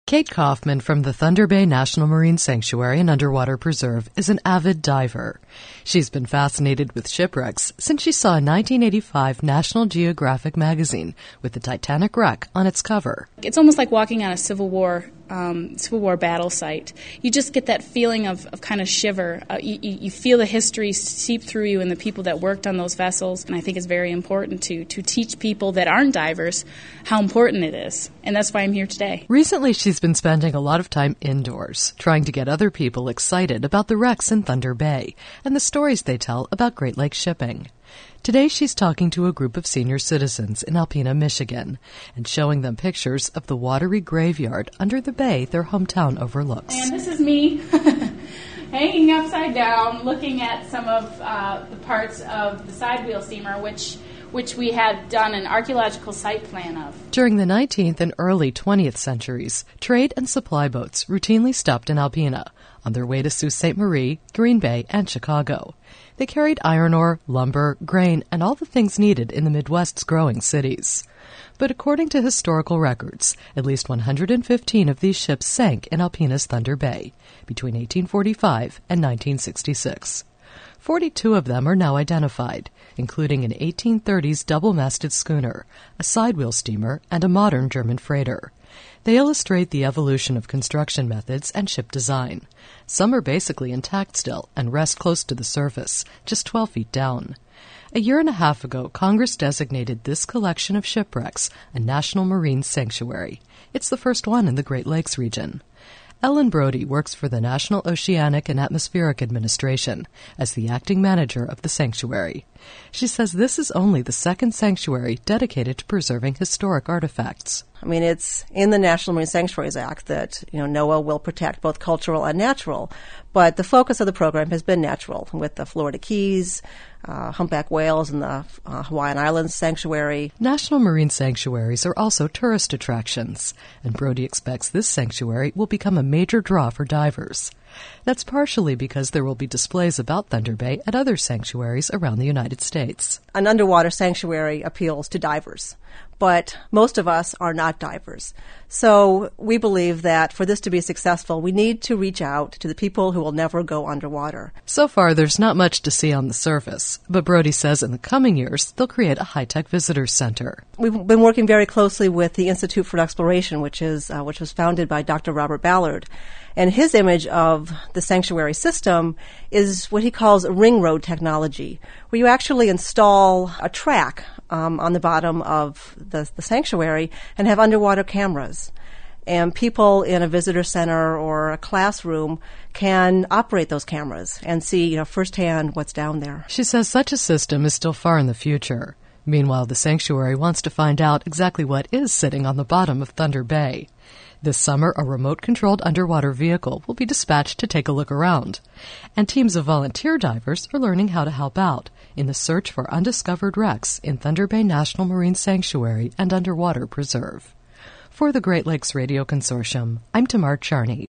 Kate Kaufman from the Thunder Bay National Marine Sanctuary and Underwater Preserve is an avid diver. She's been fascinated with shipwrecks since she saw a 1985 National Geographic magazine with the Titanic wreck on its cover. It's almost like walking on a Civil War battle site. You just get that feeling of kind of shiver. You feel the history seep through you and the people that worked on those vessels. And I think it's very important to teach people that aren't divers how important it is. And that's why I'm here today. Recently, she's been spending a lot of time indoors, trying to get other people excited about the wrecks in Thunder Bay and the stories they tell about Great Lakes shipping. Today, she's talking to a group of senior citizens in Alpena, Michigan, and showing them pictures of the watery graveyard under the bay their hometown overlooks. And this is me hanging upside down, looking at some of the parts of the sidewheel steamer, which we had done an archaeological site plan of. During the 19th and early 20th centuries, trade and supply boats routinely stopped in Alpena on their way to Sault Ste. Marie, Green Bay, and Chicago. They carried iron ore, lumber, grain, and all the things needed in the Midwest's growing cities. But according to historical records, at least 115 of these ships sank in Alpena's Thunder Bay between 1845 and 1966. 42 of them are now identified, including an 1830s double-masted schooner, a sidewheel steamer, and a modern German freighter. They illustrate the evolution of construction methods and ship design. Some are basically intact still and rest close to the surface, just 12 feet down. A year and a half ago, Congress designated this collection of shipwrecks a National Marine Sanctuary. It's the first one in the Great Lakes region. Ellen Brody works for the National Oceanic and Atmospheric Administration as the acting manager of the sanctuary. She says this is only the second sanctuary dedicated to preserving historic artifacts. I mean, it's in the National Marine Sanctuaries Act that, NOAA will protect both cultural and natural, but the focus of the program has been natural, with the Florida Keys, humpback whales, and the Hawaiian Islands Sanctuary. National marine sanctuaries are also tourist attractions, and Brody expects this sanctuary will become a major draw for divers. That's partially because there will be displays about Thunder Bay at other sanctuaries around the United States. An underwater sanctuary appeals to divers, but most of us are not divers. So we believe that for this to be successful, we need to reach out to the people who will never go underwater. So far, there's not much to see on the surface, but Brody says in the coming years, they'll create a high-tech visitors center. We've been working very closely with the Institute for Exploration, which was founded by Dr. Robert Ballard. And his image of the sanctuary system is what he calls ring road technology, where you actually install a track on the bottom of the sanctuary and have underwater cameras. And people in a visitor center or a classroom can operate those cameras and see, firsthand what's down there. She says such a system is still far in the future. Meanwhile, the sanctuary wants to find out exactly what is sitting on the bottom of Thunder Bay. This summer, a remote-controlled underwater vehicle will be dispatched to take a look around. And teams of volunteer divers are learning how to help out in the search for undiscovered wrecks in Thunder Bay National Marine Sanctuary and Underwater Preserve. For the Great Lakes Radio Consortium, I'm Tamar Charney.